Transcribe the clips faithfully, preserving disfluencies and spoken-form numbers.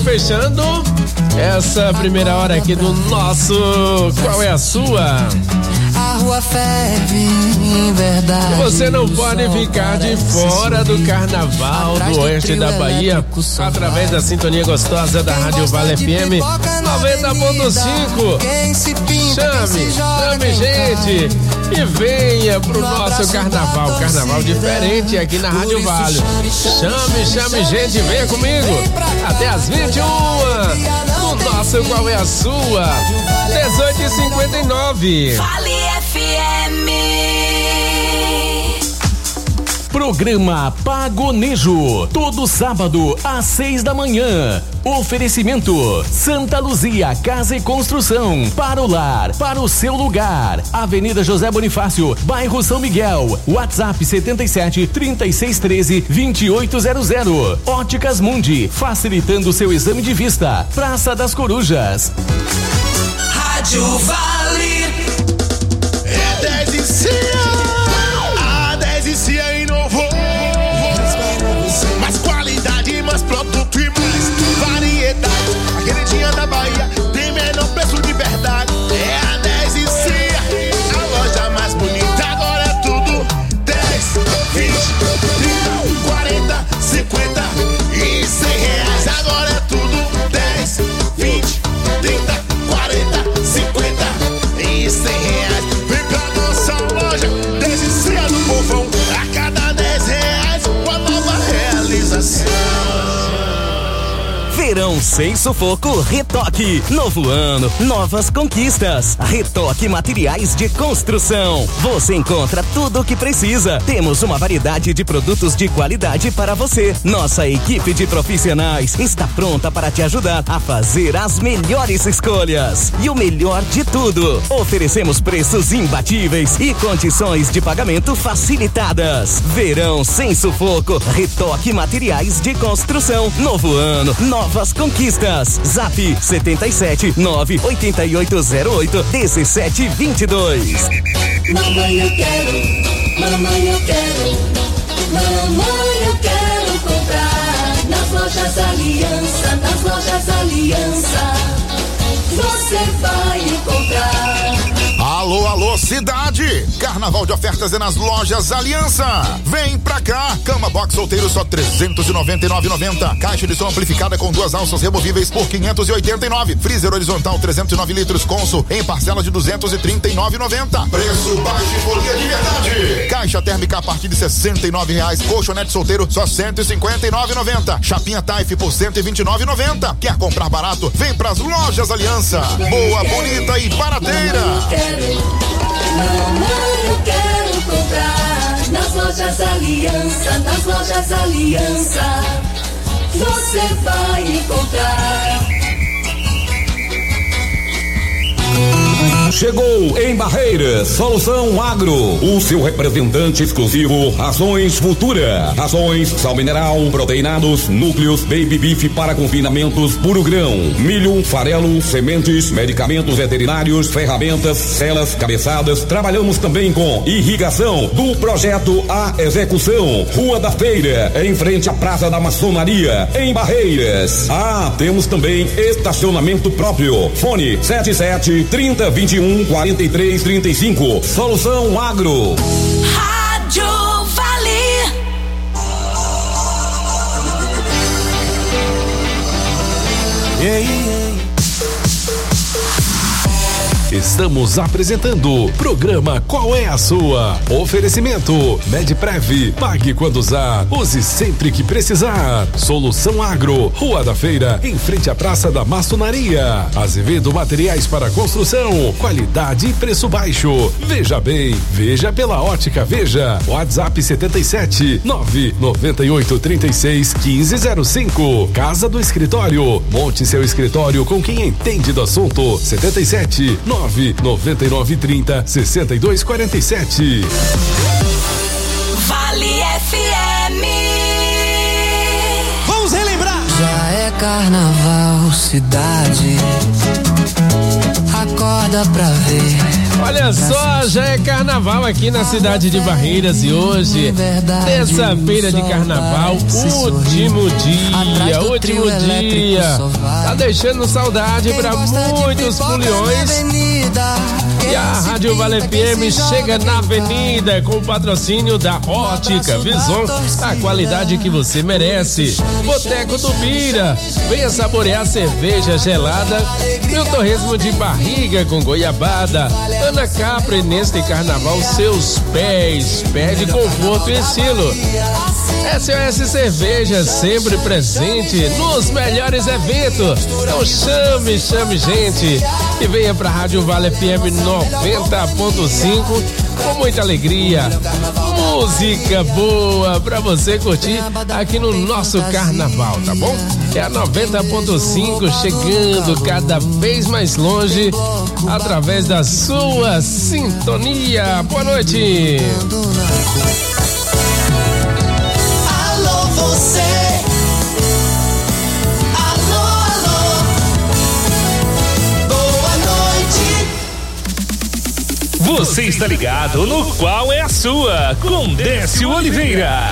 fechando essa primeira hora aqui do nosso Qual é a Sua? A rua ferve, em verdade. Você não pode ficar de fora do carnaval do oeste da Bahia através da sintonia gostosa da Rádio Vale F M noventa ponto cinco. Chame, chame gente e venha pro nosso carnaval, carnaval diferente aqui na Rádio Vale. Chame, chame gente, venha comigo até as vinte e uma no nosso Qual é a Sua? dezoito e cinquenta e nove. Vale F M. Programa Pagonejo, todo sábado às seis da manhã. Oferecimento Santa Luzia Casa e Construção, para o lar, para o seu lugar. Avenida José Bonifácio, bairro São Miguel. WhatsApp setenta e sete, trinta e seis, treze, vinte e oito zero zero. Óticas Mundi, facilitando seu exame de vista. Praça das Corujas. Rádio Vale. É dez e cia, a dez e cia inovou. Mais qualidade, mais produto e mais variedade. A queridinha da Bahia tem menor preço de verdade. É a dez e cia, a loja mais bonita. Agora é tudo dez, vinte, trinta, quarenta, cinquenta e cem reais. Agora é tudo dez, vinte, trinta, quarenta, cinquenta e cem reais. Vem pra nossa loja, dez e cia do povão. A cada dez reais, uma nova realização. Verão sem sufoco, Retoque. Novo ano, novas conquistas. Retoque Materiais de Construção. Você encontra tudo o que precisa. Temos uma variedade de produtos de qualidade para você. Nossa equipe de profissionais está pronta para te ajudar a fazer as melhores escolhas. E o melhor de tudo, oferecemos preços imbatíveis e condições de pagamento facilitadas. Verão sem sufoco, Retoque Materiais de Construção. Novo ano, novas conquistas. Zap setenta e sete, nove oito oito zero oito, dezessete vinte e dois. Mamãe, eu quero, mamãe, eu quero, mamãe, eu quero comprar nas lojas Aliança, nas lojas Aliança. Você vai encontrar. Alô, alô, cidade! Carnaval de ofertas é nas lojas Aliança. Vem pra cá! Cama box solteiro só trezentos e noventa e nove reais e noventa centavos. Caixa de som amplificada com duas alças removíveis por quinhentos e oitenta e nove reais. Freezer horizontal trezentos e nove litros Consul em parcela de duzentos e trinta e nove reais e noventa centavos. Preço baixo e folia de verdade. Caixa térmica a partir de sessenta e nove reais. Colchonete solteiro só cento e cinquenta e nove reais e noventa centavos. Chapinha Taif por cento e vinte e nove reais e noventa centavos. Quer comprar barato? Vem pras lojas Aliança. Boa, bonita e barateira. Mamãe, eu quero comprar nas lojas Aliança, nas lojas Aliança. Você vai encontrar. Chegou em Barreiras, Solução Agro, o seu representante exclusivo, Rações Futura, rações, sal mineral, proteinados, núcleos, baby beef para confinamentos, puro grão, milho, farelo, sementes, medicamentos veterinários, ferramentas, celas, cabeçadas. Trabalhamos também com irrigação, do projeto à execução. Rua da Feira, em frente à Praça da Maçonaria, em Barreiras. Ah, temos também estacionamento próprio. Fone sete sete, trinta, vinte e um, quarenta e três, trinta e cinco. Solução Agro. Rádio Vale. Ei, ei. Estamos apresentando o programa Qual é a Sua? Oferecimento Medprev, pague quando usar, use sempre que precisar. Solução Agro, Rua da Feira, em frente à Praça da Maçonaria. Azevedo Materiais para Construção, qualidade e preço baixo. Veja bem, veja pela Ótica Veja. WhatsApp setenta e sete, nove nove oito, trinta e seis, quinze zero cinco. Casa do Escritório, monte seu escritório com quem entende do assunto. setenta e sete, nove nove nove, trinta, sessenta e dois, quarenta e sete. Vale F M. Vamos relembrar. Já é carnaval, cidade. Acorda pra ver Olha só, já é carnaval aqui na cidade de Barreiras e hoje, terça-feira de carnaval, último dia, último dia. Tá deixando saudade pra muitos foliões. E a Rádio Vale F M chega na avenida com o patrocínio da Ótica Vison, a qualidade que você merece. Boteco do Bira, venha saborear cerveja gelada e o torresmo de barriga com goiabada. Ana Capri, neste carnaval, seus pés, pede conforto e estilo. S O S Cerveja, sempre presente nos melhores eventos. Então chame, chame gente e venha pra Rádio Vale F M noventa ponto cinco com muita alegria, música boa pra você curtir aqui no nosso carnaval, tá bom? É a noventa ponto cinco chegando cada vez mais longe através da sua sintonia. Boa noite. Alô, você. Alô, alô. Boa noite. Você está ligado no Qual é a Sua, com Décio Oliveira.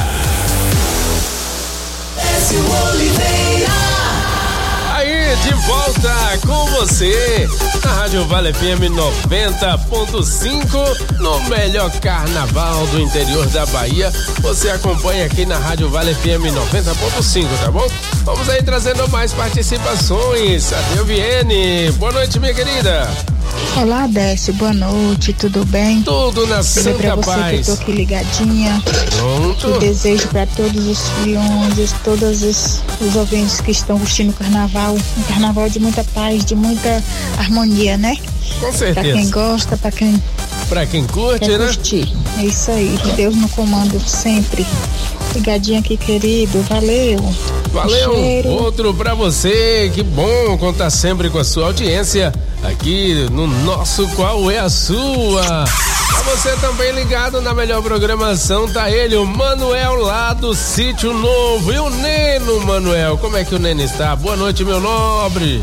Décio Oliveira. Aí, de volta com você na Rádio Vale F M noventa ponto cinco, no melhor carnaval do interior da Bahia. Você acompanha aqui na Rádio Vale F M noventa ponto cinco, tá bom? Vamos aí trazendo mais participações. Adeus, Viene. Boa noite, minha querida. Olá, Décio, boa noite, tudo bem? Tudo na Dizer santa pra você paz. que eu tô aqui ligadinha. Pronto. Eu desejo pra todos os filhões, todos os, os ouvintes que estão curtindo o carnaval, um carnaval de muita paz, de muita harmonia, né? Com Pra certeza. quem gosta, pra quem Pra quem curte, quer né? curtir. É isso aí, Deus no comando sempre. Ligadinha aqui, querido, valeu. Valeu, Cheiro. outro pra você, que bom contar sempre com a sua audiência aqui no nosso Qual é a Sua. Pra você também ligado na melhor programação, tá ele, o Manuel lá do Sítio Novo. E o Neno, Manuel, como é que o Neno está? Boa noite, meu nobre.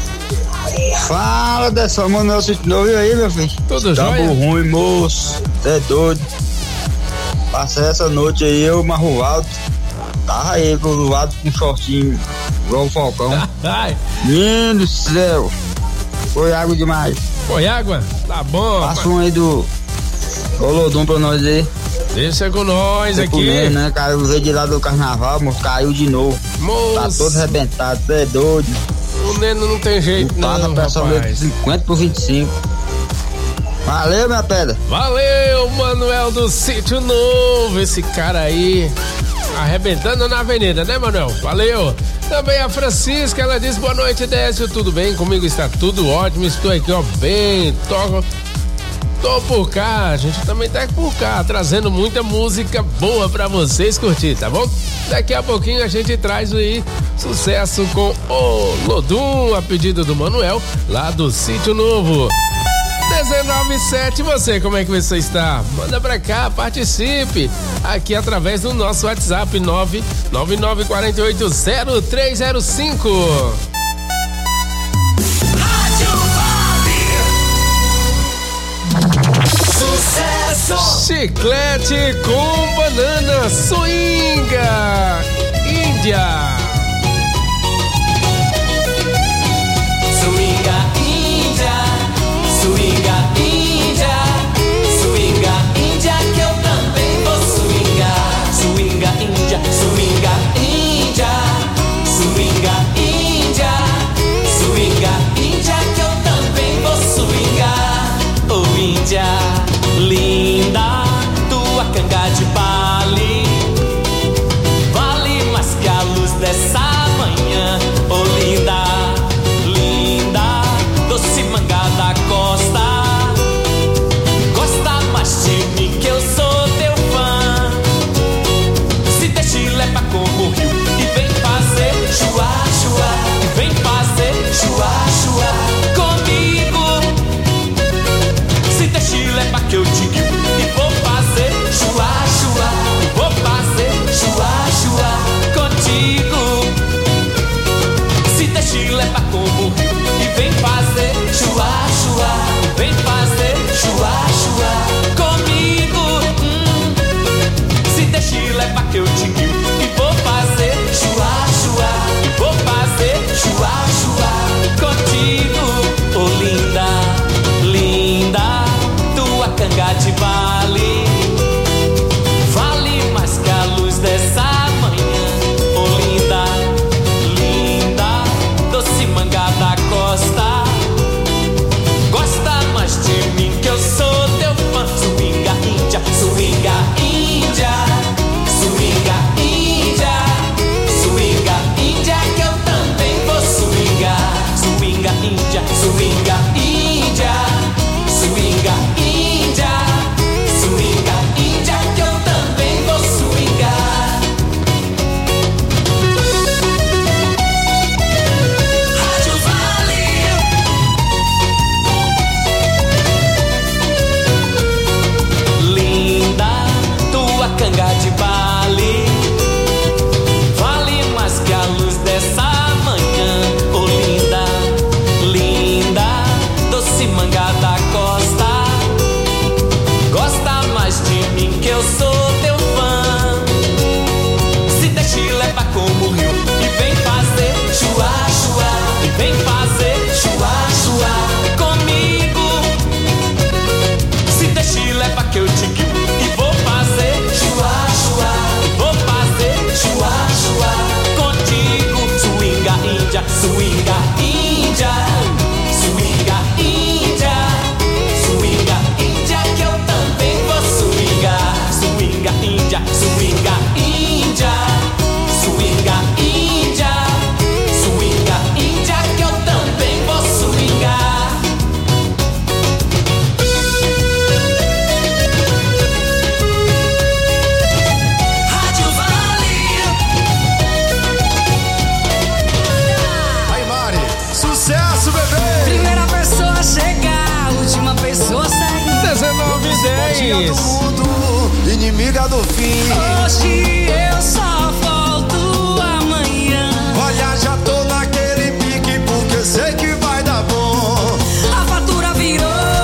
Fala dessa Manuel Sítio Novo, e aí, meu filho? Tudo Tá jóia? ruim, moço, cê é doido. Passei essa noite aí, eu, Marrualdo, tava aí com o lado com um shortinho, igual o Falcão. Ai, Lindo céu, foi água demais. foi água? Tá bom. Passa um aí do Olodum pra nós aí. Deixa com nós Tô aqui. comendo, né? Caiu, veio de lá do carnaval, moço, caiu de novo. Tá Moço, todo arrebentado, cê é doido. o Neno não tem jeito Passa não, pra essa noite rapaz. cinquenta por vinte e cinco. Valeu, minha pedra. Valeu, Manuel do Sítio Novo, esse cara aí arrebentando na avenida, né, Manuel? Valeu. Também a Francisca, ela diz: boa noite, Décio, tudo bem? Comigo está tudo ótimo, estou aqui, ó, bem, tô, tô por cá, a gente também tá por cá, trazendo muita música boa pra vocês curtir, tá bom? Daqui a pouquinho a gente traz aí sucesso com o Lodum, a pedido do Manuel, lá do Sítio Novo. dezenove e sete, você, como é que você está? Manda pra cá, participe aqui através do nosso WhatsApp nove nove nove quatro oito zero três zero cinco. Rádio Vale. Sucesso. Chiclete com banana, swinga, Índia. Swinga Índia, swinga Índia, swinga Índia que eu também vou swingar. Swinga Índia, swinga Índia, swinga Índia, swinga Índia que eu também vou swingar. Oh Índia, linda, tua canga de Bali vale mais que a luz dessa do fim. Hoje eu só volto amanhã. Olha, já tô naquele pique porque sei que vai dar bom. A fatura virou.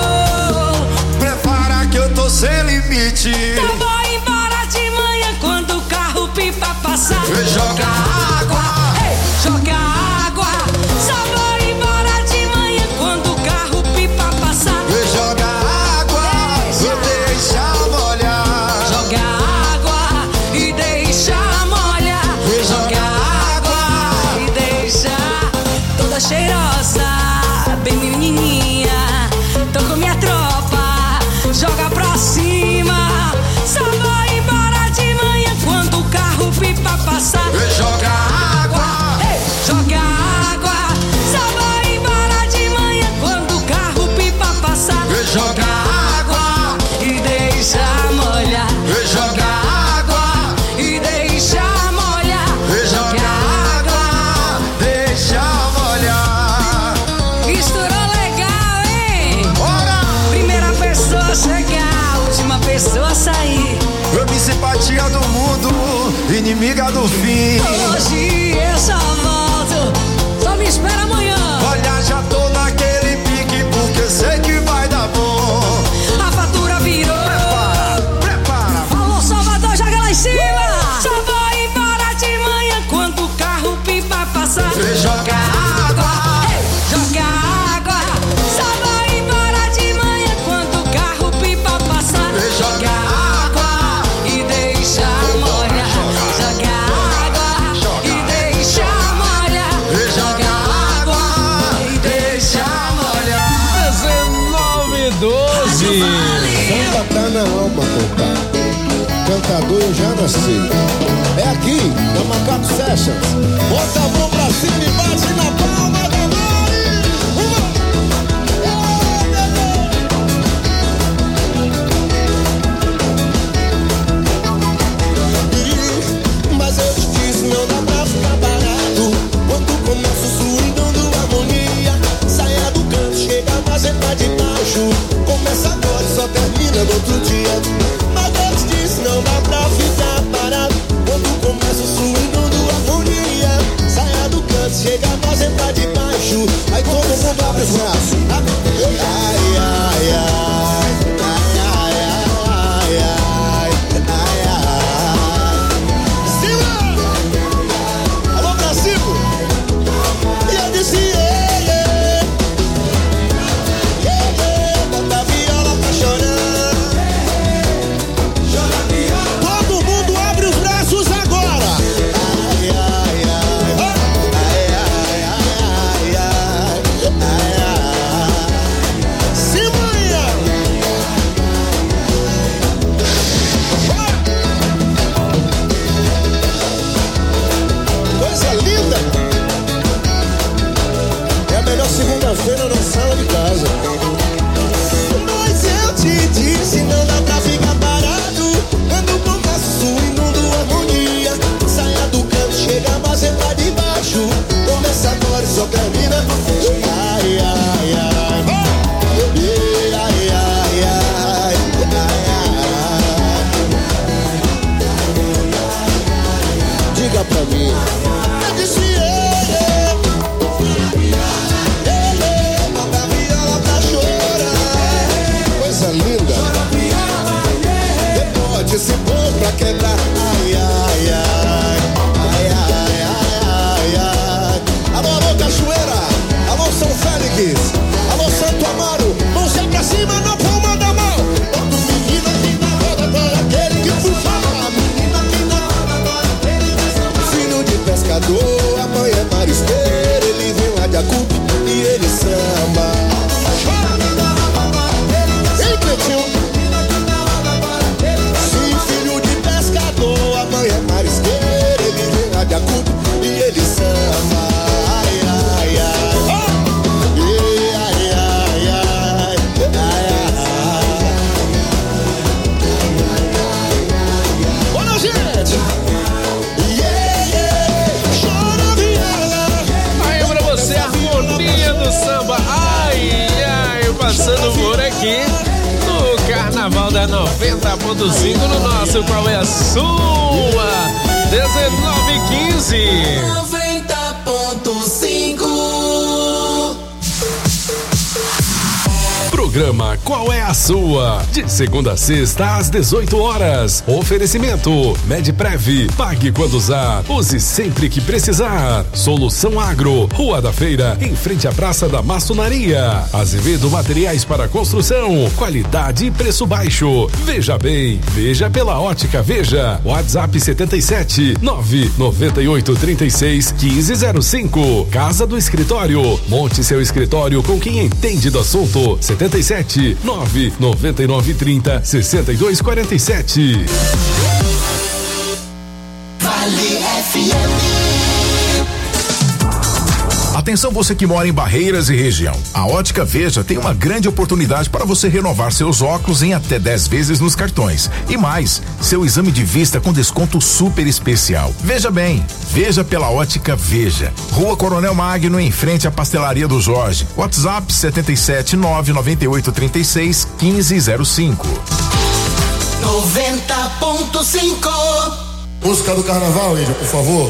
Prepara que eu tô sem limite. Eu vou embora de manhã quando o carro pipa passar. Joga água, ei, joga água. Só vou embora de manhã quando o carro pipa passar. Joga água, deixa molhar. Joga água e deixa molhar. Joga água e deixa toda cheirosa, bem menininha. Tô com minha tropa, joga pra cima. Só vou embora de manhã quando o carro pipa passar. Joga água, ei, joga água. Só vou embora de manhã quando o carro pipa passar. joga água e deixa molhar. Joga água e deixa molhar. Joga água, deixa molhar. Misturou legal, hein? Bora! Primeira pessoa chegar, última pessoa sair. Ame simpatia do mundo, inimiga do fim. Hoje eu só volto, só me espera amanhã. Olha, já tô naquele pique porque sei que vai dar bom. A fatura virou. Prepara, prepara. Falou Salvador, joga lá em cima. Só vou embora de manhã quando o carro pipa passar. Joga água, ei, joga água. Só vou embora de manhã quando o carro pipa passar. Joga água e deixa molhar. Joga água e deixa molhar. Joga água e deixa molhar. dezenove e doze. Samba tá na alma, compadre. Cantador eu já nasci. É aqui, na Macaco Sessions. Bota a mão pra cima e bate na palma da mão. Uma. Mas eu te disse, não dá pra ficar barato. Quando começa o swing dando harmonia, saia do canto, chega mais entrar de baixo. Começa agora e só termina no outro dia. Mas eu te disse, não dá pra ficar parado. Quando começa o swing dando harmonia, saia do canto, chega mais entrar de baixo. Aí todo mundo abre os braços. Ai, ai, ai, ai, ai, ai, ai, ai, ai. Cima! Alô, Brasil! E eu disse, yeah, yeah. Yeah, yeah. Bota a viola pra chorar. Chora viola. Todo mundo abre os braços agora. Ai, ai, ai. Ai, ai, ai, ai, ai, ai. Cima, coisa linda. É a melhor segunda-feira na sala de casa. Mas eu te disse, não dá pra ficar parado. Quando começa o swing do harmonia, saia do canto, chega mais entrar de baixo. Começa agora e só termina. Ai, ai, ai. Ai, ai, ai, ai, ai. Diga pra mim. Eu disse, yeah, yeah. Yeah, yeah. Bota a viola pra chorar. Coisa linda. Depois esse bom pra quebrar. Ai, ai, ai. Ai, ai, ai, ai, ai. Alô, alô, Cachoeira. Alô, São Félix. Alô, Santo Amaro. Mãozinha pra cima na palma da mão. Todo menino aqui na roda para aquele que fufa. Menino aqui na roda para aquele que fufa. Filho de pescador, a mãe é marisqueira. Ele vem lá de Acupe e ele samba. Ei, Pretinho. Sim, filho de pescador, a mãe é marisqueira. Ele vem lá de Acupe e ele samba. Ai, ai, ai. Ei, ai, ai, ai. Ai, ai. Olha, gente. Yeah, yeah. Chora viola. Aí pra você, a harmonia do samba. Ai, ai, passando por aqui no Carnaval da noventa ponto cinco no nosso Qual é a Sua? dezenove e quinze. noventa ponto cinco. Programa Qual é a Sua? De segunda a sexta às dezoito horas. Oferecimento Medprev. Pague quando usar. Use sempre que precisar. Solução Agro. Rua da Feira, em frente à Praça da Maçonaria. Azevedo Materiais para Construção. Qualidade e preço baixo. Veja bem. Veja pela Ótica Veja. WhatsApp setenta e sete nove noventa e oito trinta e seis quinze zero cinco. Casa do Escritório. Monte seu escritório com quem entende do assunto. setenta e sete nove noventa e nove trinta sessenta e dois quarenta e sete. Vale F M. Atenção você que mora em Barreiras e região. A Ótica Veja tem uma grande oportunidade para você renovar seus óculos em até dez vezes nos cartões. E mais, seu exame de vista com desconto super especial. Veja bem, veja pela Ótica Veja. Rua Coronel Magno, em frente à Pastelaria do Jorge. WhatsApp setenta e sete nove noventa e oito trinta e seis quinze zero cinco. noventa ponto cinco. Música do carnaval, Índia, por favor.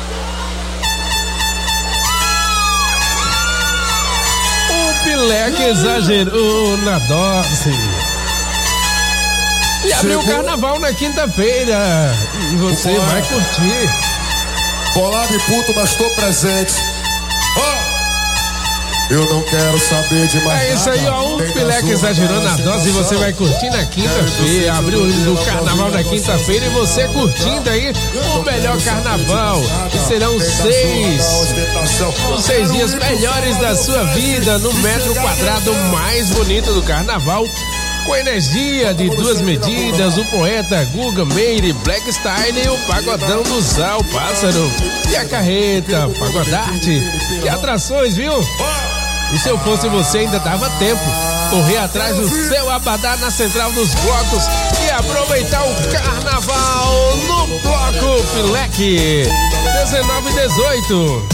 Pileque exagerou na dose. E abriu o carnaval na quinta-feira. E você Boa. vai curtir. Bolado e puto, mas tô presente. Oh! Eu não quero saber de mais nada. É isso aí, ó. O Pileque exagerou na dose e você vai curtir na quinta-feira. Abriu o carnaval na quinta-feira e você curtindo aí o melhor carnaval. E serão seis, os seis dias melhores da sua vida no metro quadrado mais bonito do carnaval. Com energia de duas medidas, o poeta Guga Meire, Black Style e o pagodão do Zal Pássaro. E a carreta, pagodarte e atrações, viu? E se eu fosse você, ainda dava tempo. Correr atrás do seu abadá na central dos blocos e aproveitar o carnaval no Bloco Pileque. dezenove e dezoito.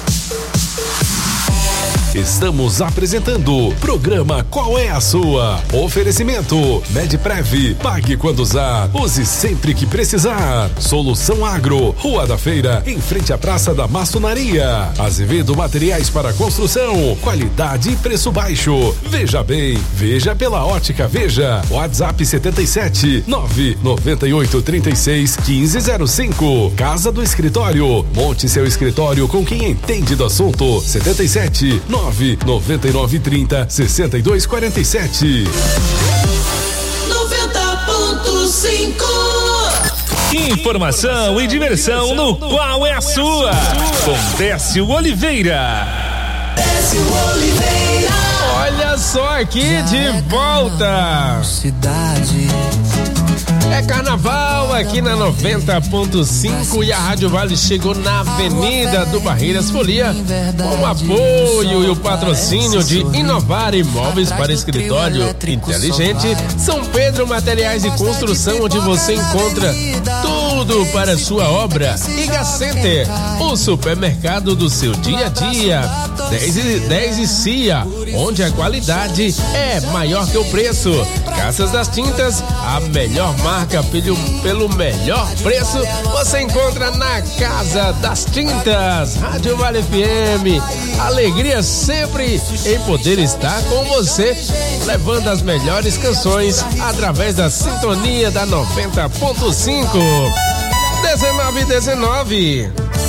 Estamos apresentando o programa Qual é a Sua? Oferecimento Medprev. Pague quando usar. Use sempre que precisar. Solução Agro. Rua da Feira, em frente à Praça da Maçonaria. Azevedo Materiais para Construção. Qualidade e preço baixo. Veja bem. Veja pela Ótica Veja. WhatsApp setenta e sete nove noventa e oito trinta e seis quinze zero cinco. Casa do Escritório. Monte seu escritório com quem entende do assunto. setenta e sete nove noventa e nove trinta sessenta e dois quarenta e sete. noventa ponto cinco. Informação e diversão no Qual é a Sua? Com Décio Oliveira. Décio Oliveira. Olha só aqui de volta. Cidade. É carnaval aqui na noventa ponto cinco e a Rádio Vale chegou na Avenida do Barreiras Folia com o apoio e o patrocínio de Inovar Imóveis para Escritório Inteligente, São Pedro Materiais e Construção, onde você encontra tudo para sua obra. Iga Center, o supermercado do seu dia a dia. dez e, dez e Cia, onde a qualidade é maior que o preço. Casas das Tintas, a melhor marca pelo, pelo melhor preço, você encontra na Casa das Tintas. Rádio Vale F M, alegria sempre em poder estar com você, levando as melhores canções através da sintonia da noventa ponto cinco. dezenove e dezenove.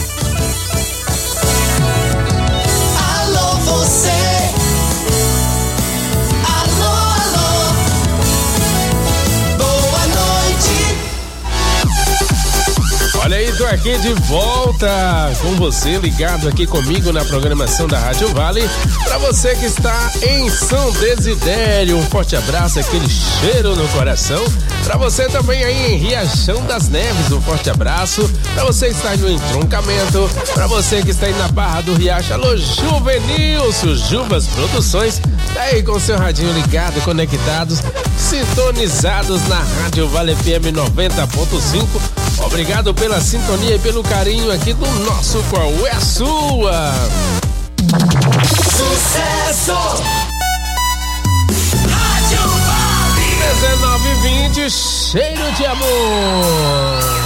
Alô, você. Olha aí, tô aqui de volta com você, ligado aqui comigo na programação da Rádio Vale. Pra você que está em São Desidério, um forte abraço, aquele cheiro no coração. Pra você também aí em Riachão das Neves, um forte abraço. Pra você que está no entroncamento, pra você que está aí na Barra do Riacho, alô Juvenilson, Jubas Produções, tá aí com seu radinho ligado, conectados, sintonizados na Rádio Vale F M noventa ponto cinco. Obrigado pela sintonia e pelo carinho aqui do nosso Qual é a Sua? Sucesso! Rádio Vale! dezenove e vinte, cheiro de amor.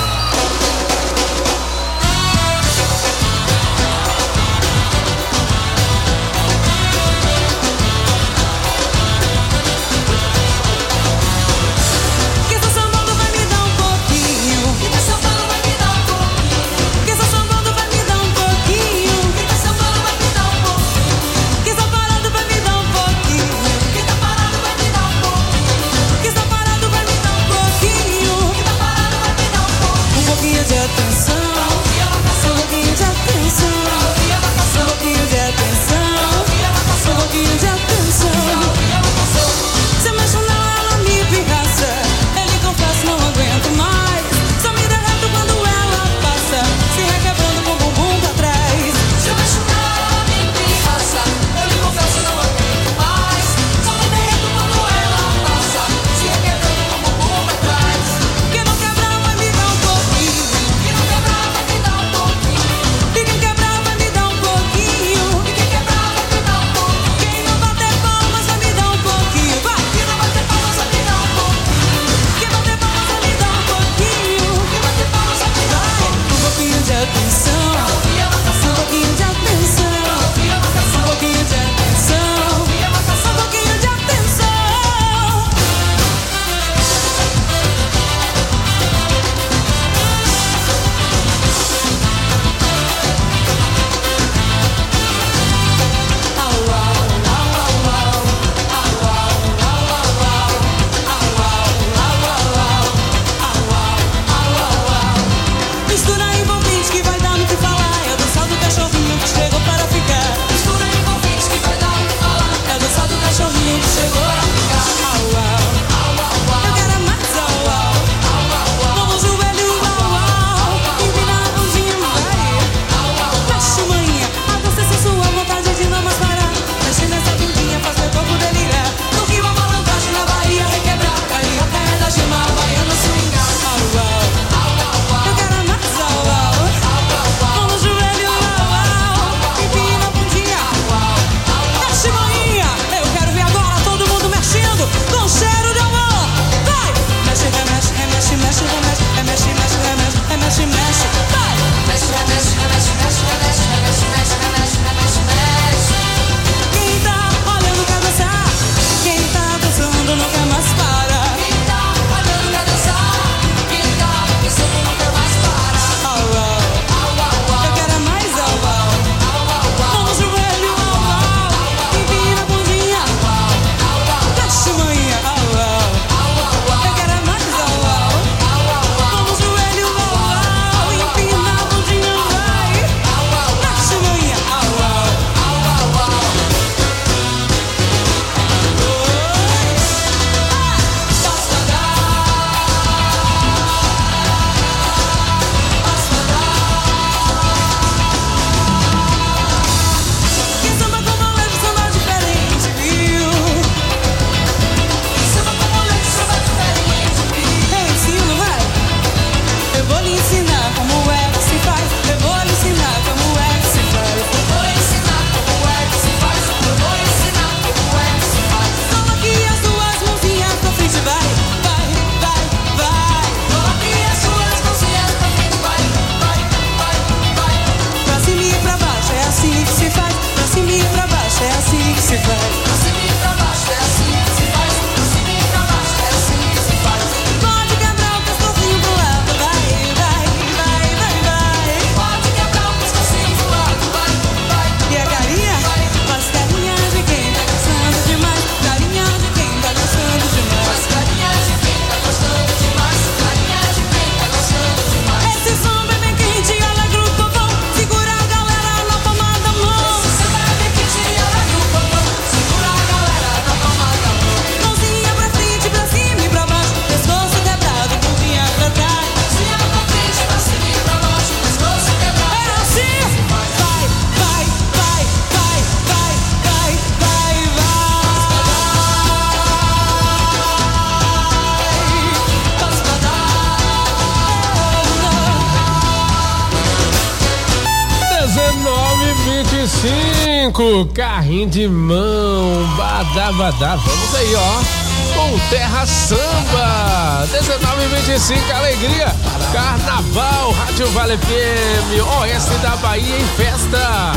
Sim, cinco, carrinho de mão, badabadá. Vamos aí, ó, com Terra Samba. dezenove e vinte e cinco, alegria. Carnaval, Rádio Vale F M, Oeste da Bahia em festa.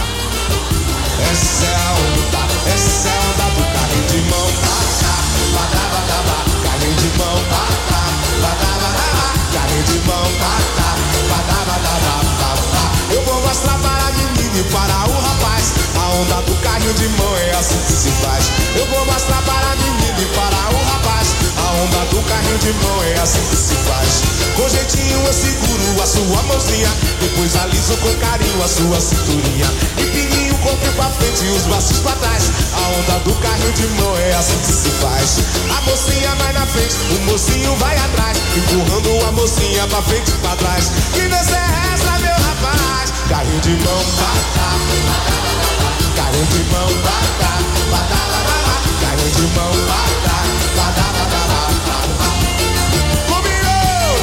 Essa é a onda, essa é a onda do carrinho de mão. Badabadá, carrinho de mão. Badabadá, carrinho de mão. Badabadá. Eu vou mostrar para a menina e para o rapaz. A onda do carrinho de mão é assim que se faz. Eu vou mostrar para a menina e para o rapaz. A onda do carrinho de mão é assim que se faz. Com jeitinho eu seguro a sua mãozinha, depois aliso com carinho a sua cinturinha. Empininho o corpo pra frente e os braços pra trás. A onda do carrinho de mão é assim que se faz. A mocinha vai na frente, o mocinho vai atrás, empurrando a mocinha pra frente e pra trás. Que dança é essa, meu rapaz? Carrinho de mão, batá, carrinho de mão, batá, batá, carrinho de mão, batá, batá, batá. Combinou!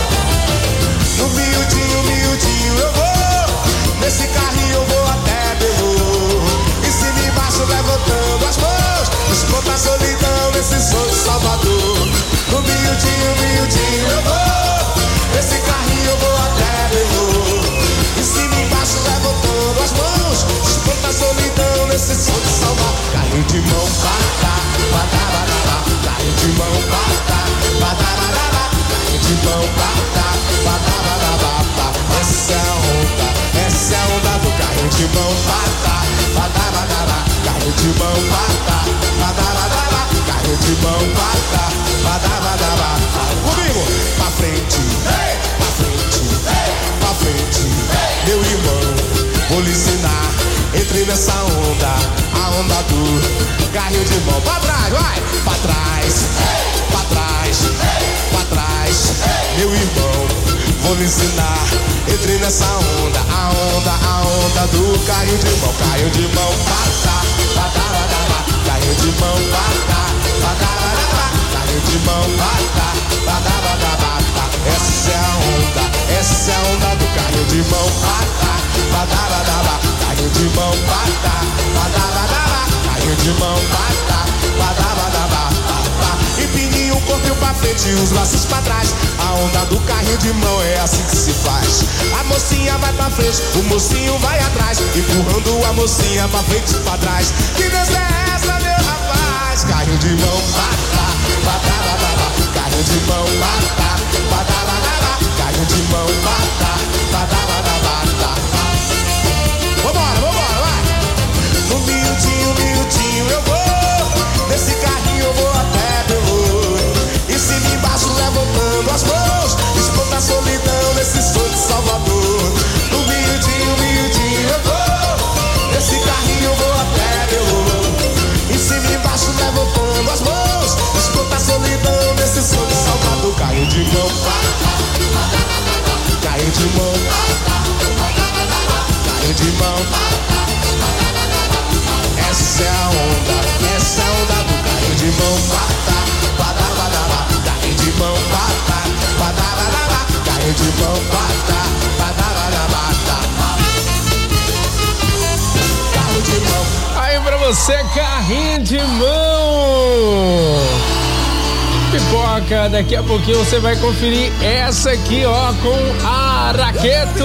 No miudinho, miudinho eu vou. Nesse carrinho eu vou até Belo. Em cima e embaixo levantando as mãos. Desconta a solidão nesse som de Salvador. No miudinho, miudinho eu vou. Nesse carrinho eu vou até Belo. Em cima e embaixo levantando as mãos. Desconta a solidão nesse som de Salvador. Carrinho de mão, batá, batá, batá. Carrinho de mão, batá, batá, batá. Carrinho de mão, batá, batá, batá. Essa é a onda, essa é a onda do carrinho de mão, batá, batá, batá. Carrinho de mão, batá, batá, batá. Carrinho de mão, batá, batá, batá. Comigo, pra frente, pra frente, pra frente, meu irmão, vou lhe ensinar. Entre nessa onda, a onda do carrinho de mão. Pra trás, vai! Pra trás, pra trás, pra trás, meu irmão, vou lhe ensinar. Entre nessa onda, a onda, a onda do carrinho de mão. Carrinho de mão, batá, batá, batá. Carrinho de mão, batá, batá, batá. Carrinho de mão, batá, batá, batá, batá. Essa é a onda, essa é a onda do carrinho de mão. Batá, batá, batá, batá. Carrinho de mão, batá, batá, batá. Carrinho de mão, batá, batá, batá, batá. Empininho o corpo pra frente e os braços pra trás. A onda do carrinho de mão é assim que se faz. A mocinha vai pra frente, o mocinho vai atrás, empurrando a mocinha pra frente e pra trás. Que dança é essa, meu rapaz? Carrinho de mão, batá, batá, batá. Carrinho de mão, batá, batá, batá. Carrinho de mão, batá, batá, batá, batá. Vambora, vambora, vai! No miudinho, miudinho eu vou. Nesse carrinho eu vou até Belo. Em cima e embaixo levantando as mãos. Escuta a solidão nesse som de Salvador. No miudinho, miudinho eu vou. Nesse carrinho eu vou até Belo. Em cima e embaixo levantando as mãos. Escuta a solidão nesse som de Salvador. Caiu de mão, caiu de mão, caiu de mão. Essa é a onda, essa é a onda do carrinho de mão. Batá, batá, batá, carrinho de mão. Batá, batá, batá, carrinho de mão. Batá, batá, batá, batá. Carro de mão. Aí pra você, carrinho de mão. Pipoca, daqui a pouquinho você vai conferir essa aqui, ó, com a Raqueto.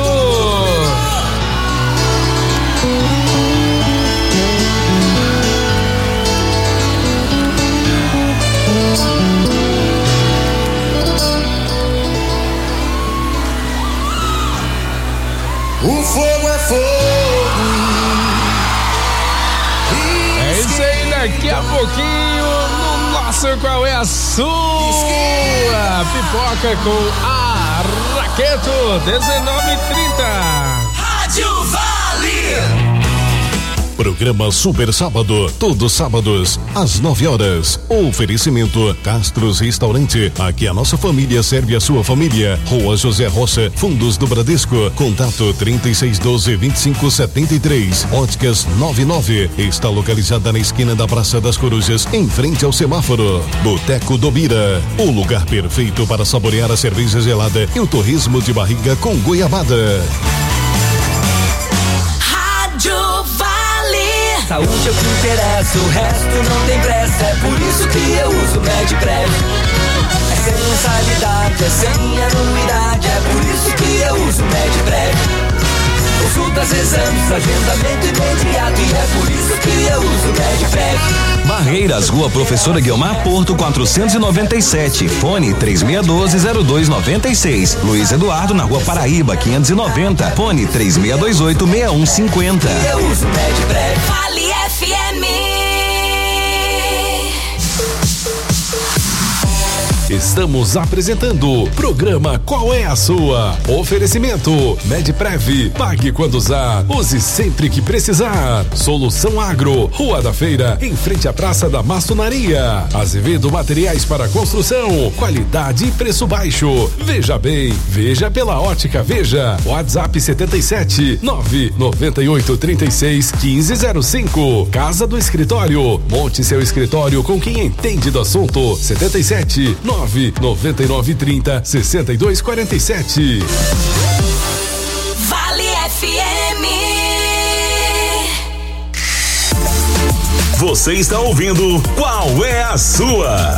O fogo é fogo. É isso aí, daqui a pouquinho no nosso Qual é a Sua? Pipoca com a Raqueto, dezenove e trinta. Rádio Vale. Programa Super Sábado, todos sábados, às nove horas. Oferecimento Castros Restaurante. Aqui a nossa família serve a sua família. Rua José Rocha, Fundos do Bradesco. Contato trinta e seis doze, vinte e cinco setenta e três. Óticas noventa e nove. Está localizada na esquina da Praça das Corujas, em frente ao semáforo. Boteco do Bira, o lugar perfeito para saborear a cerveja gelada e o torresmo de barriga com goiabada. Rádio Vale. Saúde é o que interessa, o resto não tem pressa. É por isso que eu uso MedPrev. É sem mensalidade, é sem anuidade. É por isso que eu uso MedPrev. Consultas, exames, agendamento imediato. E é por isso que eu uso MedPrev. Barreiras, Rua Professora Guiomar Porto, quatrocentos e noventa e sete. Fone três seis um dois, zero dois nove seis. Luiz Eduardo, na Rua Paraíba, quinhentos e noventa. Fone três seis dois oito, seis um cinco zero. Eu uso MedPrev. Vale F M. Estamos apresentando programa Qual é a Sua? Oferecimento MedPrev, pague quando usar, use sempre que precisar. Solução Agro, Rua da Feira, em frente à Praça da Maçonaria. Azevedo Materiais para Construção, qualidade e preço baixo. Veja bem, veja pela Ótica Veja. WhatsApp setenta e sete, nove nove oito, trinta e seis, quinze zero cinco. Casa do Escritório, monte seu escritório com quem entende do assunto. setenta e sete, nove nove nove trinta, sessenta e dois quarenta e sete. Vale F M. Você está ouvindo Qual é a Sua?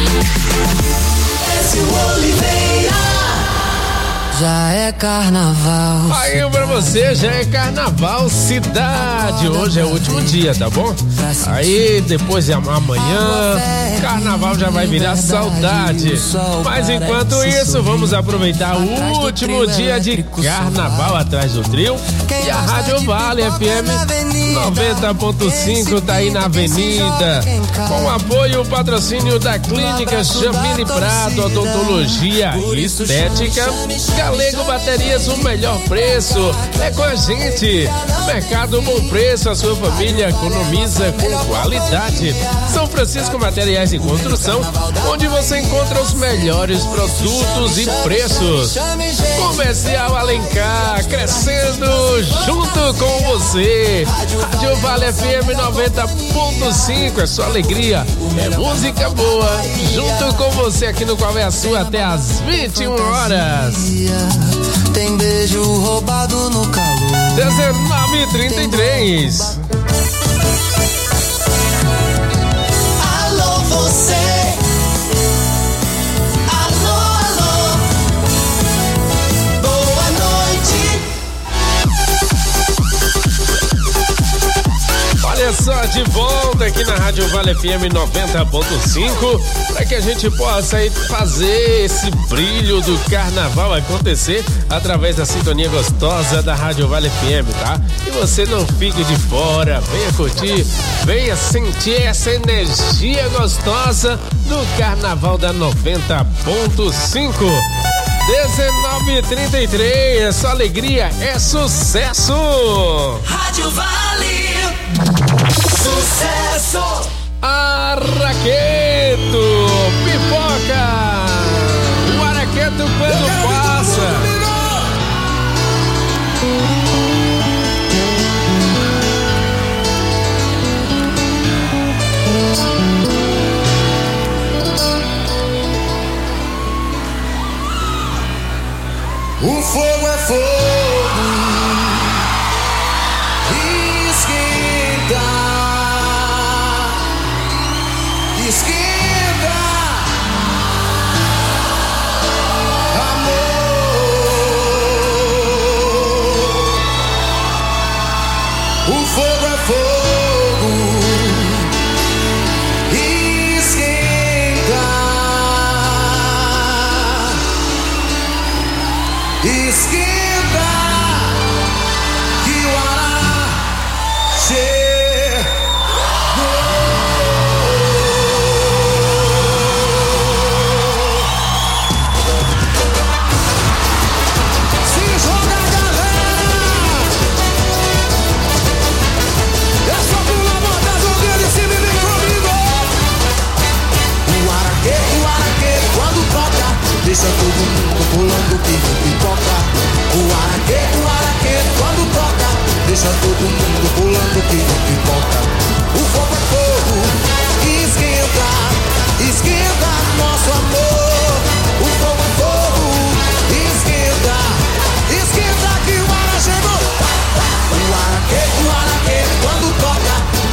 Já é carnaval. Aí pra você, já é carnaval cidade. Hoje é o último dia, tá bom? Aí depois de amanhã, carnaval já vai virar saudade. Mas enquanto isso, vamos aproveitar o último dia de carnaval atrás do trio. E a Rádio Vale F M noventa ponto cinco tá aí na avenida. Com apoio e patrocínio da Clínica Jamile Prado, Odontologia e Estética. Galego Baterias, o melhor preço é com a gente. Mercado Bom Preço, a sua família economiza com qualidade. São Francisco Materiais de Construção, onde você encontra os melhores produtos e preços. Comercial Alencar, crescendo junto com você. Rádio Vale F M noventa ponto cinco, é sua alegria, é música boa, junto com você aqui no Qual é a Sua até às vinte e uma horas. Tem beijo roubado no calor. dezenove e trinta e três. Alô, você. Alô, alô. Boa noite. Olha só, de volta aqui na Rádio Vale F M noventa ponto cinco, para que a gente possa aí fazer esse brilho do carnaval acontecer através da sintonia gostosa da Rádio Vale F M, tá? E você não fique de fora, venha curtir, venha sentir essa energia gostosa do carnaval da noventa ponto cinco. dezenove e trinta e três, é só alegria, é sucesso! Rádio Vale. Sucesso! Araqueto, pipoca, o araqueto quando passa. O fogo é fogo,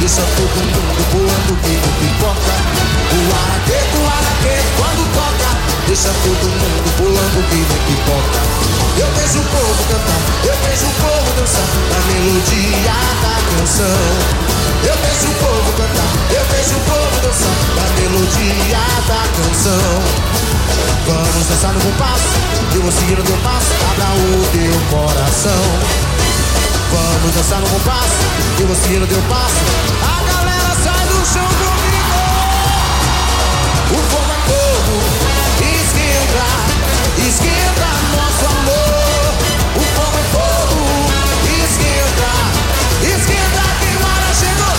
deixa todo mundo pulando que não pipoca. O araqueto, o araqueto, quando toca, deixa todo mundo pulando que não pipoca. Eu vejo o povo cantar, eu vejo o povo dançar na melodia da canção. Eu vejo o povo cantar, eu vejo o povo dançar na melodia da canção. Vamos dançar no compasso, eu vou seguir o teu passo, abra o teu coração. Vamos dançar no compasso, eu vou seguir o teu passo. A galera sai do chão comigo. O fogo é fogo, esquenta, esquenta nosso amor. O fogo é fogo, esquenta, esquenta que o mar chegou.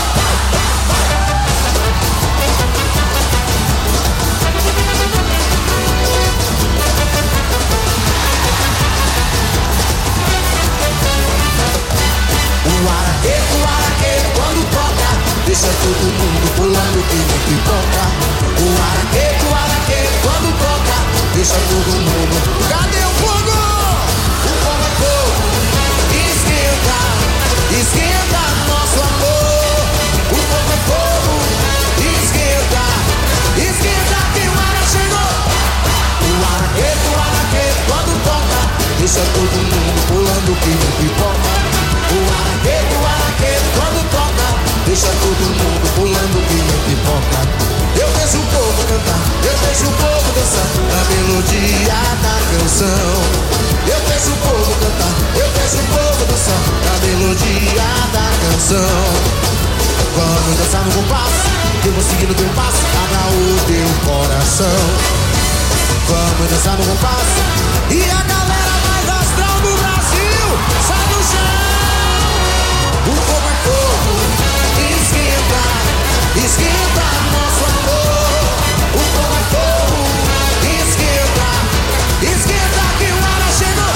O araqueto, o araqueto, quando toca, deixa todo mundo pulando que nem pipoca. O araqueto, o araqueto, quando toca, deixa todo mundo. Cadê o fogo? O fogo é fogo, esquenta, esquenta nosso amor. O fogo é fogo, esquenta, esquenta que o mar chegou. O araqueto, o araqueto, quando toca, deixa todo mundo pulando que nem pipoca. O araqueto, o araqueto, quando toca, deixa todo mundo pulando que nem pipoca. Eu vejo o povo cantar, eu vejo o povo dançar na melodia da canção. Eu vejo o povo cantar, eu vejo o povo dançar na melodia da canção. Vamos dançar no compasso, eu vou seguir o teu passo, abra o teu coração. Vamos dançar no compasso, e a galera mais astral do Brasil sai do chão. O fogo é fogo, esquenta, esquenta nosso amor. O fogo é fogo, esquenta, esquenta que o mar chegou.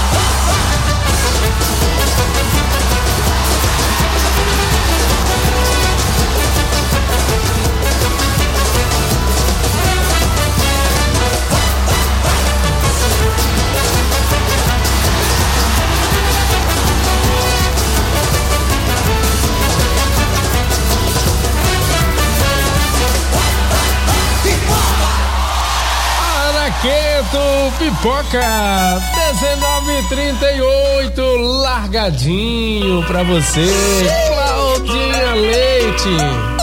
Araqueto, pipoca, dezenove e trinta e oito, largadinho pra você, Claudinha Leite.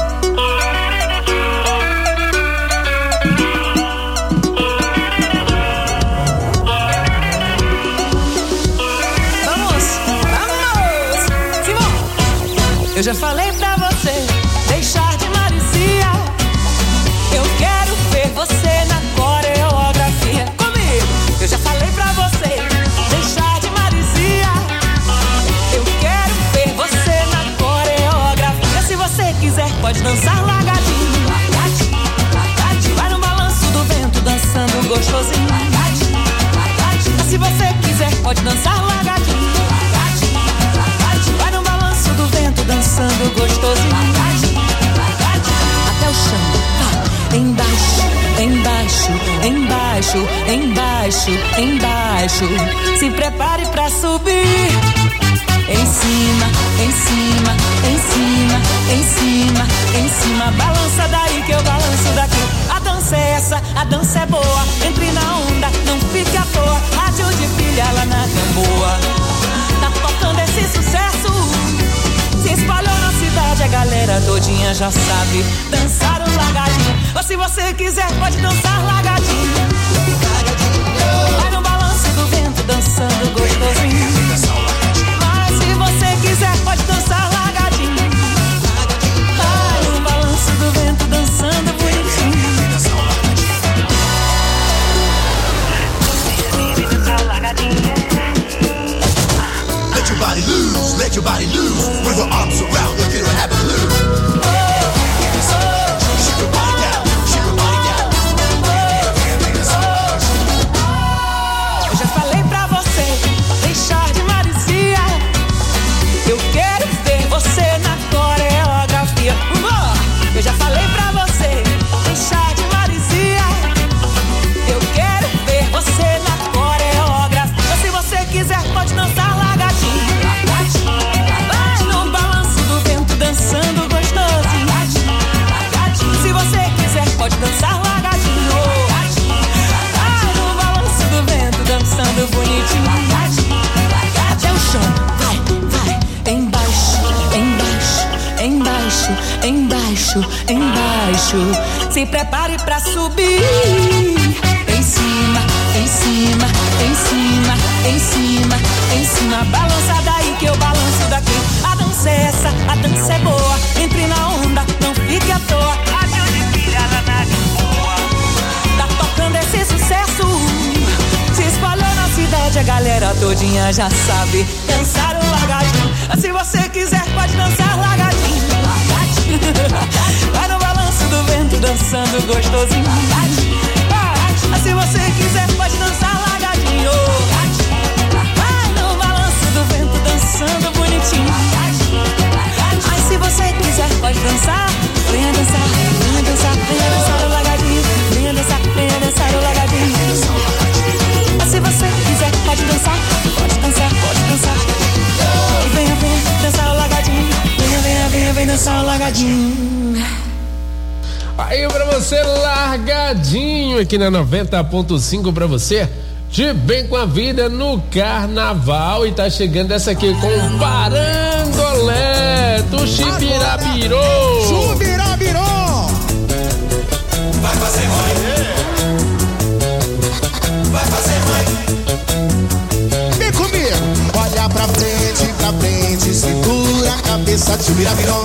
Vamos, vamos, Simão. Eu já falei pra você deixar de maricia. Eu quero ver você na coreografia. Comigo. Eu já falei pra você deixar de maricia. Eu quero ver você na coreografia. Se você quiser pode dançar largadinho, largadinho, largadinho. Vai no balanço do vento dançando gostosinho, largadinho, largadinho. Se você quiser pode dançar largadinho, largadinho, largadinho. Vai no balanço do vento dançando gostosinho, largadinho, largadinho. Até o chão. Embaixo, embaixo, embaixo, embaixo, embaixo. Se prepare pra subir. Em cima, em cima, em cima, em cima, em cima. Balança daí que eu balanço daqui. A dança é essa, a dança é boa. Entre na onda, não fique à toa. Rádio de pilha lá na Gamboa. Tá tocando esse sucesso. Se espalhou na cidade, a galera todinha já sabe dançar o largadinho. Ou se você quiser, pode dançar largadinho. Vai no balanço do vento dançando gostosinho. Mas se você quiser, pode dançar largadinho. Vai no balanço do vento dançando bonitinho. Let your body loose, let your body loose. With your arms around, look at her have a loose. Shake your body down, shake your body down. Eu já falei pra você deixar de maricia. Eu quero ver você embaixo, embaixo, embaixo. Se prepare pra subir. Em cima, em cima, em cima, em cima, em cima. Balança daí que eu balanço daqui. A dança é essa, a dança é boa. Entre na onda, não fique à toa. Rádio de pilhada na boa. Tá tocando esse sucesso. Se espalhou na cidade, a galera todinha já sabe dançar o largadinho. Se você quiser, pode dançar largadinho. Largadinho. Vai no balanço do vento, dançando gostosinho. Largadinho. Se você quiser, pode dançar largadinho. Vai no balanço do vento, dançando bonitinho. Mas se você quiser, pode dançar. Venha dançar, venha dançar, venha dançar o largadinho. Venha dançar, venha dançar o largadinho. Mas se você quiser, pode dançar. Pode dançar, pode dançar. E venha, venha dançar o largadinho. Venha, venha, venha, venha dançar o largadinho. Aí pra você, largadinho aqui na noventa ponto cinco pra você, de bem com a vida no carnaval. E tá chegando essa aqui com Parangolé, do Chibirabirô. Chibirabirô. Vai fazer mãe. Vai fazer mãe. Vem comigo. Olha pra frente, pra frente, segura a cabeça, Chibirabirô.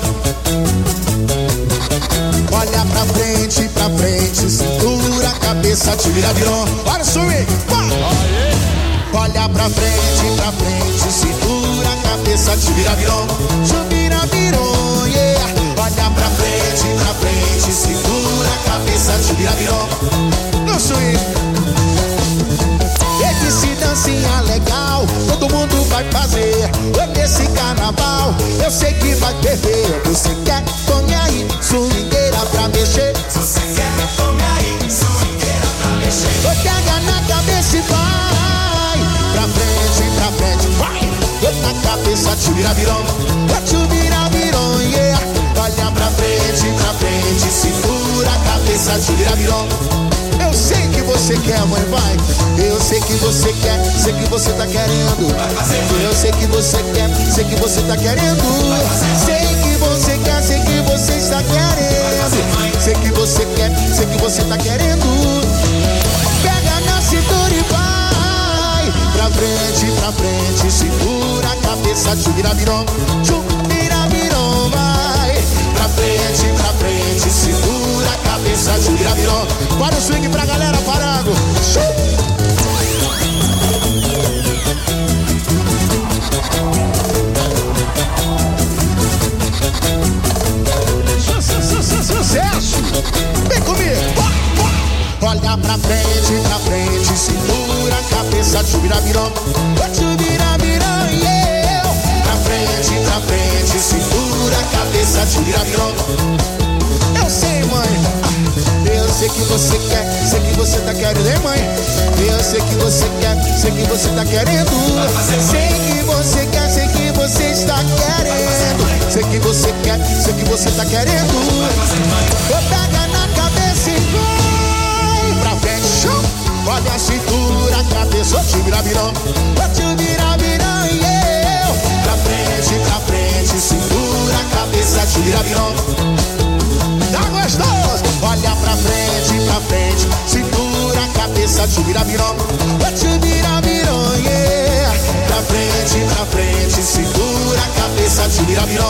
Olha pra frente, pra frente, segura a cabeça, Chibirabirô. Olha o swing, olha pra frente, pra frente, segura a cabeça, Chibirabirô. Chibirabirô, yeah. Olha pra frente, pra frente, segura a cabeça, Chibirabirô. No swing. E se dancinha legal, todo mundo vai fazer. Nesse carnaval, eu sei que vai perder. Você quer, tome aí, swingueira pra mexer. Você quer, tome aí, swingueira pra mexer. Pega na cabeça e vai. Pra frente, pra frente, vai. Na cabeça, Chibirabirô. Chibirabirô, yeah. Olha pra frente, pra frente, segura a cabeça, Chibirabirô. Eu sei que você quer, mãe, vai. Eu sei que você quer, sei que você tá querendo. Eu sei que você quer, sei que você tá querendo. Sei que você quer, sei que você está querendo. Sei que você quer, sei que você tá querendo. Pega na cintura e vai. Pra frente, pra frente, segura a cabeça, Chibirabirô. Chibirabirô, vai. Pra frente, pra frente, segura a cabeça, Chibirabirô. Para o swing pra galera, Parango. Sucesso! Vem comigo! Olha pra frente, pra frente, segura a cabeça, Chibirabirô. Chibirabirô, yeah. Pra frente, pra frente, segura a cabeça, Chibirabirô. Eu sei, mãe. Eu sei que você quer, sei que você tá querendo, hein, mãe? Eu sei que você quer, sei que você tá querendo. Sei que você quer, sei que você está querendo. Sei que você quer, sei que você tá querendo. Pega na cabeça e vai pra frente. Olha a cintura, a cabeça, Chibirabirô. Chibirabirô, yeah. Pra frente, pra frente, segura a cabeça, Chibirabirô. Tá gostoso? Olha pra frente, pra frente, segura a cabeça, Chibirabirô. Chibirabirô, yeah. Pra frente, pra frente, segura a cabeça, Chibirabirô.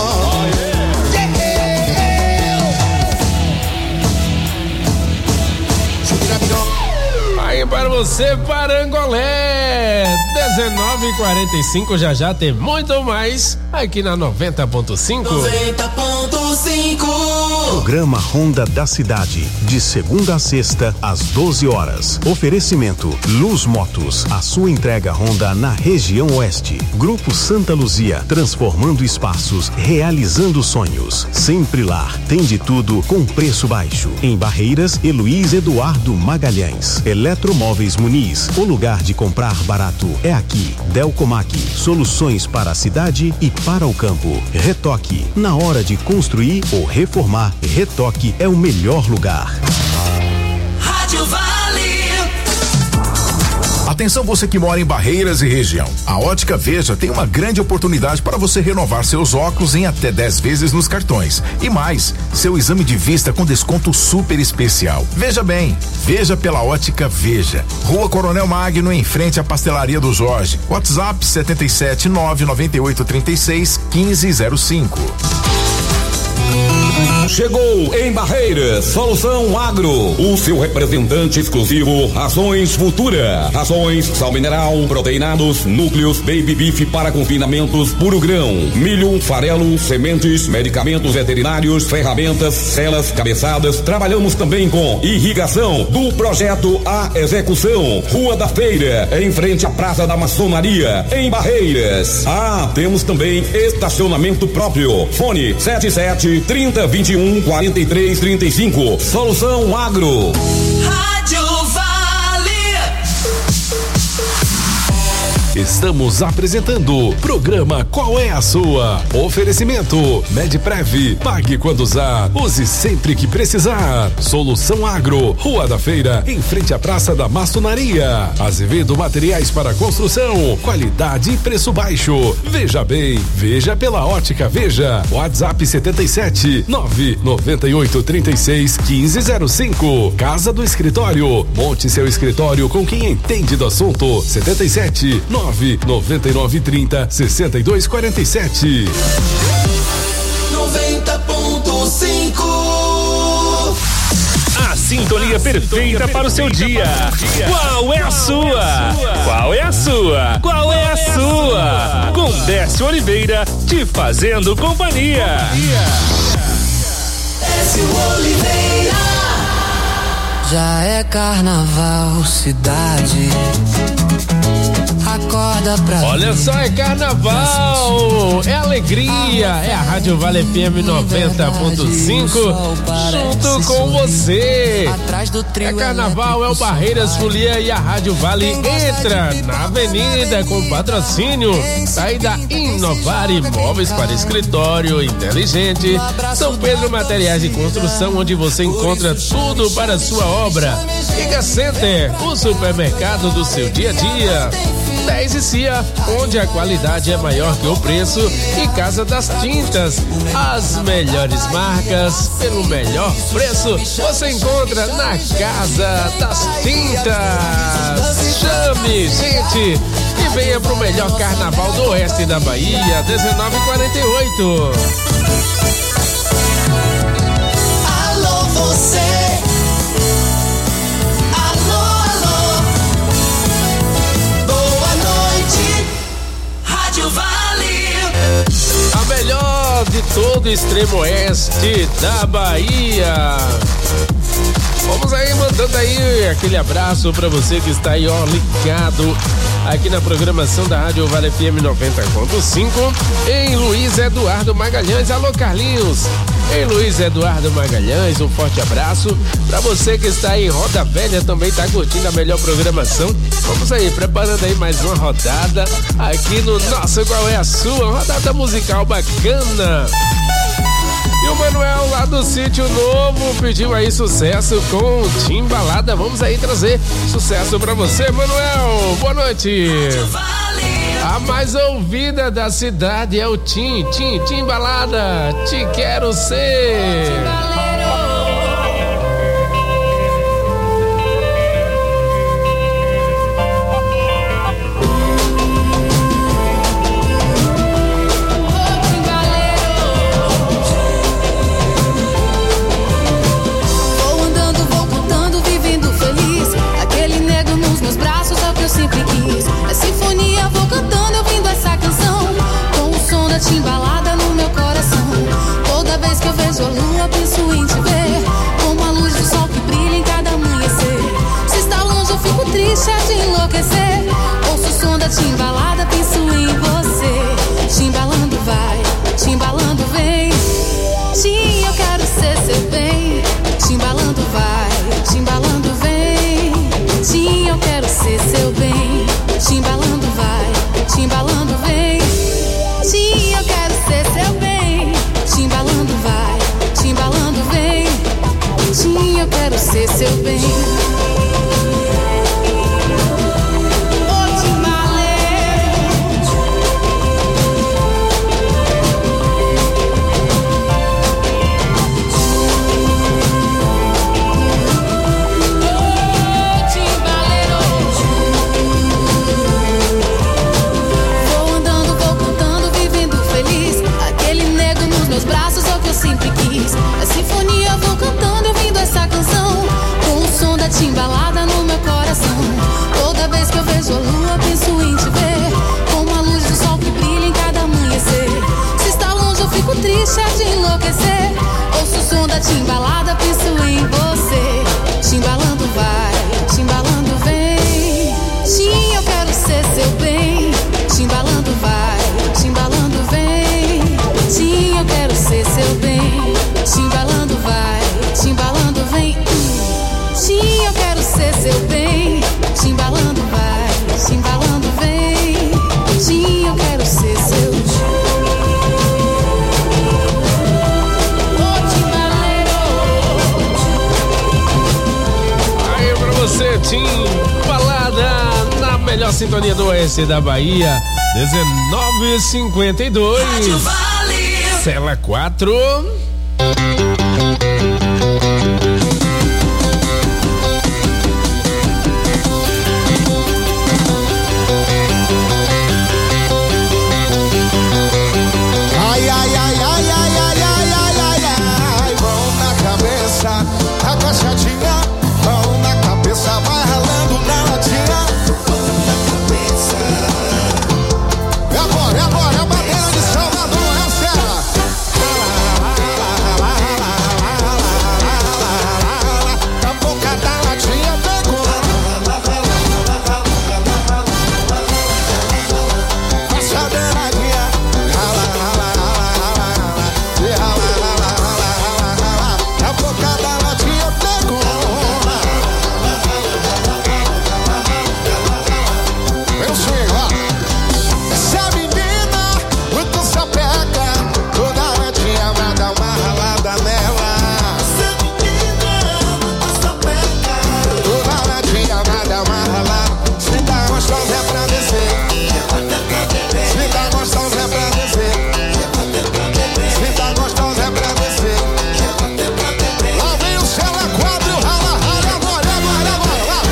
Aí para você, Parangolé, dezenove e quarenta e cinco, já já tem muito mais aqui na noventa ponto cinco. noventa ponto cinco. Programa Ronda da Cidade, de segunda a sexta, às doze horas. Oferecimento Luz Motos, a sua entrega Honda na região oeste. Grupo Santa Luzia, transformando espaços, realizando sonhos. Sempre lá, tem de tudo com preço baixo. Em Barreiras, Heloís Eduardo Magalhães. Eletromóveis Muniz, o lugar de comprar barato é aqui. Delcomac, soluções para a cidade e para o campo. Retoque, na hora de construir ou reformar, Retoque é o melhor lugar. Rádio Vale. Atenção você que mora em Barreiras e região. A Ótica Veja tem uma grande oportunidade para você renovar seus óculos em até dez vezes nos cartões. E mais, seu exame de vista com desconto super especial. Veja bem, veja pela Ótica Veja. Rua Coronel Magno, em frente à Pastelaria do Jorge. WhatsApp setenta e sete nove nove oito três seis um cinco zero cinco. Chegou em Barreiras, Solução Agro, o seu representante exclusivo Rações Futura. Rações, sal mineral, proteinados, núcleos, baby beef para confinamentos, puro grão, milho, farelo, sementes, medicamentos veterinários, ferramentas, celas, cabeçadas. Trabalhamos também com irrigação, do projeto à execução. Rua da Feira, em frente à Praça da Maçonaria, em Barreiras. Ah, temos também estacionamento próprio. Fone sete sete, trinta, vinte e um, quarenta e três, trinta e cinco. Solução Agro. Rádio Vale. Estamos apresentando o programa Qual é a Sua? Oferecimento Medprev, pague quando usar, use sempre que precisar. Solução Agro, Rua da Feira, em frente à Praça da Maçonaria. Azevedo Materiais para Construção, qualidade e preço baixo. Veja bem, veja pela Ótica Veja. WhatsApp setenta e sete nove nove oito três seis um cinco zero cinco. Casa do Escritório, monte seu escritório com quem entende do assunto. setenta e sete nove nove nove trinta sessenta e dois quarenta e sete. noventa ponto cinco. A sintonia perfeita para o seu dia. Qual é a sua? Qual é a sua? Qual é a sua? Com Décio Oliveira te fazendo companhia. Décio Oliveira. Já é carnaval, cidade. Acorda pra Olha só, é carnaval, é alegria, é a Rádio Vale F M noventa ponto cinco, junto com você. É carnaval, é o Barreiras Folia e a Rádio Vale entra na avenida com patrocínio. Saída Inovar Imóveis para escritório inteligente. São Pedro Materiais de Construção, onde você encontra tudo para a sua obra. Giga Center, o supermercado do seu dia a dia. dez e Cia, onde a qualidade é maior que o preço, e Casa das Tintas, as melhores marcas pelo melhor preço, você encontra na Casa das Tintas. Chame, gente, e venha pro melhor carnaval do oeste da Bahia, dezenove e quarenta e oito. Alô, você. A melhor de todo o extremo oeste da Bahia. Vamos aí mandando aí aquele abraço pra você que está aí, ó, ligado aqui na programação da Rádio Vale F M noventa ponto cinco, em Luiz Eduardo Magalhães. Alô, Carlinhos. Em Luiz Eduardo Magalhães, um forte abraço. Pra você que está aí em Roda Velha, também tá curtindo a melhor programação. Vamos aí, preparando aí mais uma rodada aqui no nosso Qual é a Sua? Rodada musical bacana. E o Manuel lá do Sítio Novo pediu aí sucesso com Timbalada. Vamos aí trazer sucesso pra você, Manuel. Boa noite. A mais ouvida da cidade é o Tim, Tim, Timbalada. Te quero ser. Eu sempre quis. É sinfonia, vou cantando, ouvindo essa canção, com o som da timbalada no meu coração. Toda vez que eu vejo a lua, penso em te ver, como a luz do sol que brilha em cada amanhecer. Se está longe, eu fico triste, é de enlouquecer. Ouço o som da timbalada, penso em você. Timbalando vai, timbalando vem. Tim, eu quero ser seu bem. Timbalando vai, timbalando vem. Tim, eu quero ser seu bem. Timbalando vai, timbalando vem. Tim, eu quero ser seu bem. Timbalando vai, timbalando vem. Tim, eu quero ser seu bem. Tim Balada na melhor sintonia do Oeste da Bahia. dezenove e cinquenta e dois. Cela quatro. Ai, ai, ai, ai, ai, ai, ai, ai, ai, ai, mão na cabeça, agachadinha, mão na cabeça, vai ralando na latinha. É agora, é agora, é a bandeira de Salvador, é a Serra. A boca da latinha pegou. Passa a beiradinha, rala, rala, rala, rala, e rala, rala, rala, rala, rala. A boca da latinha pegou. Eu sei, ó. Essa menina muito sapeca, toda latinha vai dar uma ralada nela. Essa menina muito sapeca, toda latinha vai dar uma ralada. Se tá gostosa é pra descer. Se tá gostosa é pra descer. Se tá gostosa é pra descer. Lá vem o Cela quatro, rala, rala, agora, agora, agora, lá.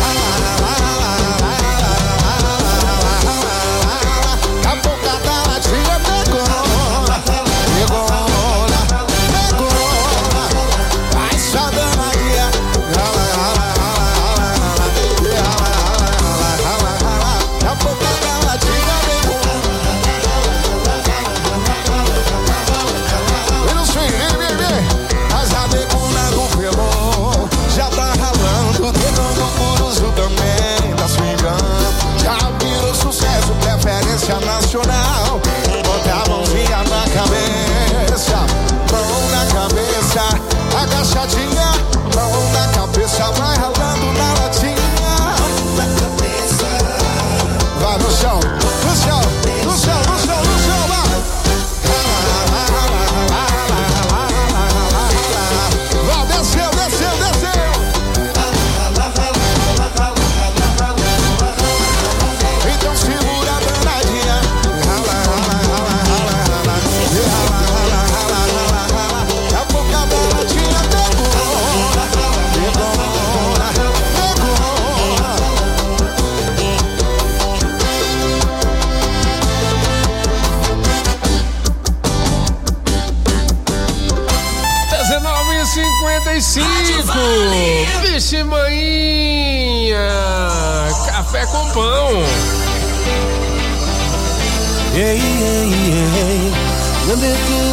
A boca da latinha pegou, pegou, pegou. Vai sabendo aí, rala, rala, rala, rala, e rala, rala, rala, rala. A boca da latinha pegou. Eu não sei, vem, vem, vem. Mas a decuna congelou, já tá ralando, pegando por uso também, tá swingando. Já virou sucesso, preferência nacional. Bota a mãozinha na cabeça, mão na cabeça, agachadinha, mão na cabeça, vai ralando na latinha. Vai no chão, no chão, no chão, no chão, no chão, vai. Vai, desceu, desceu, desceu. Então segura a danadinha. Rala, rala, rala, rala, rala. E rala, rala, rala, rala, rala. A boca da latinha pegou. Pegou, dezenove e cinquenta e cinco. Vixe, manhinha. Café com pão. Ei, ei, ei, ande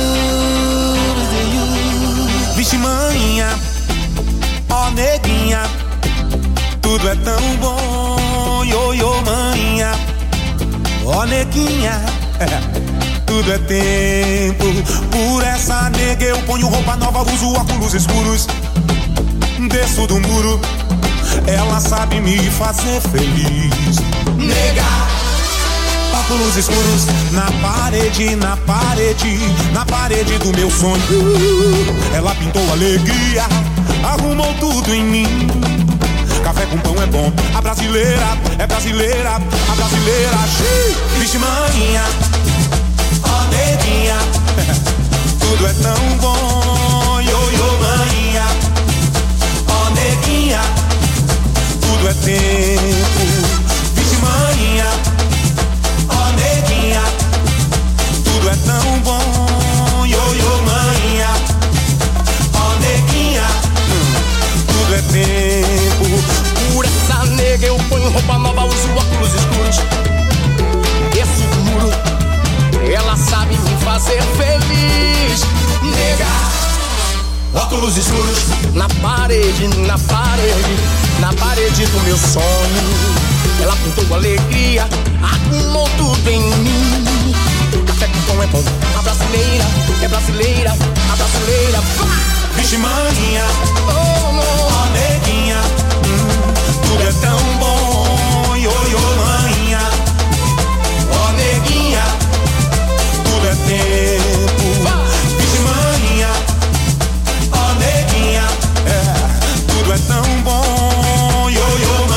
tudo. Vixe, manhinha, ó neguinha, tudo é tão bom, yo, yo, manhinha, ó neguinha, tudo é tempo. Por essa nega eu ponho roupa nova, uso óculos escuros, desço do muro, ela sabe me fazer feliz. Nega, óculos escuros na parede, na parede, na parede do meu sonho. Ela pintou alegria, arrumou tudo em mim. Café com pão é bom, a brasileira é brasileira, a brasileira. Vixe, manhinha, ó neguinha, tudo é tão bom, yo, yo, manhinha, ó neguinha, tudo é tempo. Vixe, manhinha, ó neguinha, tudo é tão bom, yo, yo, manhinha, ó neguinha, tudo é tempo. Por essa nega eu ponho roupa nova, uso óculos escuros, desço do muro, ela sabe me fazer feliz. Nega, óculos escuros na parede, na parede, na parede do meu sonho. Ela pintou alegria, arrumou tudo em mim. Café com pão é bom, a brasileira é brasileira, a brasileira. Vixe, manhinha, oh, no. Ó neguinha, hum, tudo é tão bom, yo, yo, manhinha, ó neguinha, tudo é tempo. Vixe, manhinha, ó neguinha, é, tudo é tão bom, yo, yo,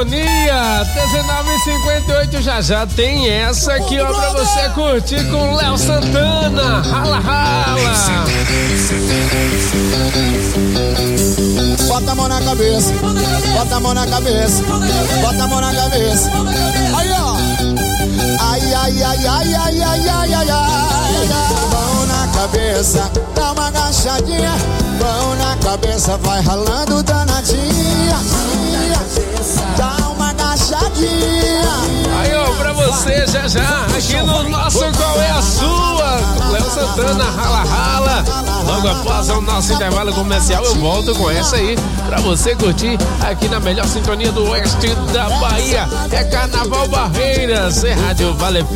sintonia. dezenove e cinquenta e oito, já já tem essa aqui, ó, pra você curtir com Léo Santana. Rala, rala. Bota a mão na cabeça, bota a mão na cabeça, bota a mão na cabeça. Aí, ó. Ai, ai, ai, ai, ai, ai, ai, ai, ai. Mão na cabeça, dá uma agachadinha. Mão na cabeça, vai ralando danadinha. Dá uma agachadinha. Aí, ó, pra você já já, aqui no nosso Qual é a Sua? Léo Santana, rala, rala. Logo após o nosso intervalo comercial, eu volto com essa aí pra você curtir aqui na melhor sintonia do oeste da Bahia. É Carnaval Barreiras, é Rádio Vale